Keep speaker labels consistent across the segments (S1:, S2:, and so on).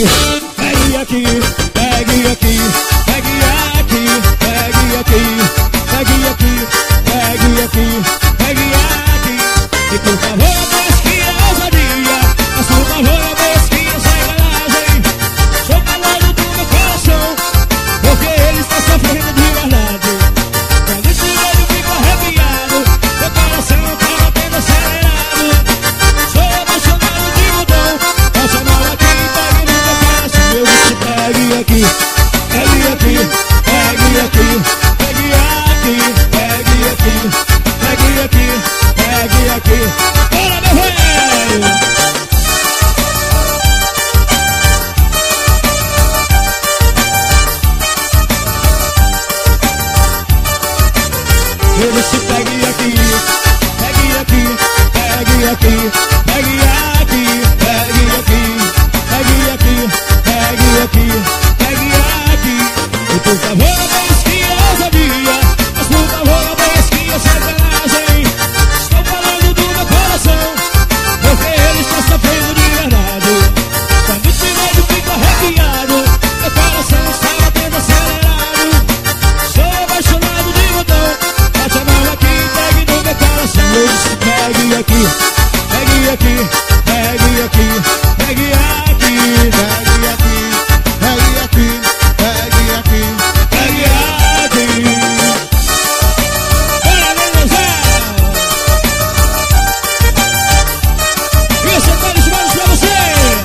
S1: pegue aqui, pegue aqui, pegue aqui, pegue aqui, pegue aqui, pegue aqui, pegue aqui. E por favor, pesquinha a ousadia, mas por favor, pesquinha essa sacanagem. Estou falando do meu coração, porque ele está sofrendo de verdade. Quando esse olho fica arrepiado, meu coração tá batendo acelerado. Sou apaixonado de mudão, passa a mão aqui, pegue no meu coração. Eu disse pegue aqui, pegue aqui, pegue aqui, pegue aqui, pegue aqui, pegue aqui, pegue aqui. Bora, meu velho! Eu disse pegue aqui, pegue aqui, pegue aqui, pegue aqui, pegue aqui, pegue aqui, pegue aqui, pegue aqui. E por favor, pesquinha a ousadia, mas por favor, pesquinha a sacanagem. Estou falando do meu coração, porque ele está sofrendo de verdade. Quando esse medo fica arrepiado, meu coração está batendo acelerado. Sou apaixonado de mudão, bate a mão aqui, pegue no meu coração. Eu disse pegue aqui, pegue aqui, pegue aqui, pegue aqui, pegue aqui, pegue aqui, pegue aqui, pegue aqui. Bora, Nenezé! Isso, todos manos pra você!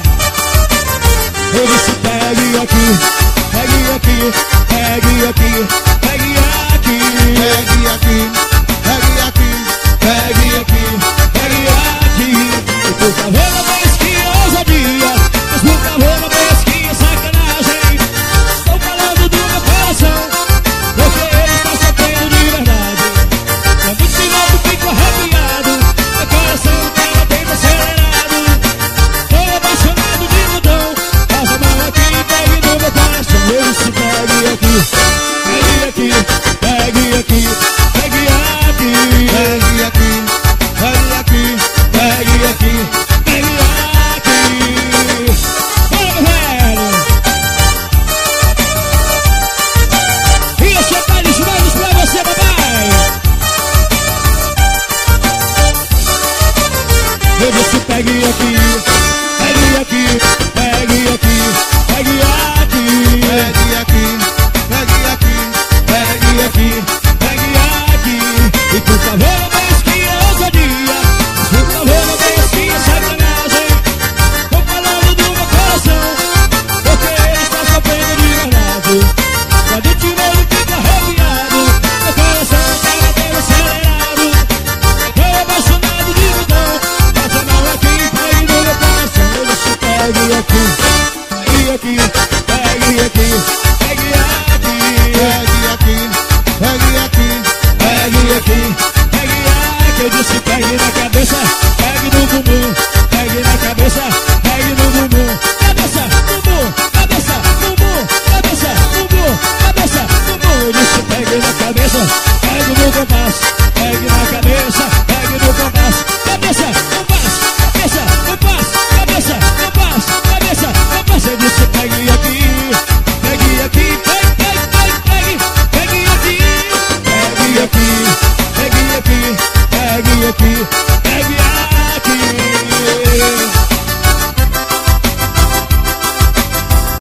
S1: Eu disse pegue aqui, pegue aqui, pegue aqui, pegue aqui, pegue aqui, pegue aqui, pegue aqui, pegue aqui. E por favor, não pesquinha a ousadia, mas por favor, não pesquinha a sacanagem. Estou falando do meu coração, porque ele está sofrendo de verdade. Quando esse modo fica arrepiado, meu coração tá batendo acelerado. Tô apaixonado de mudão, faz a mão aqui, pegue no meu coração. Eu disse pegue aqui, pegue aqui, pegue aqui, pegue aqui, pegue aqui, pegue aqui, pegue aqui, pegue aqui. Bora, meu velho! Isso, detalhes manos pra você, papai! Eu disse pegue aqui,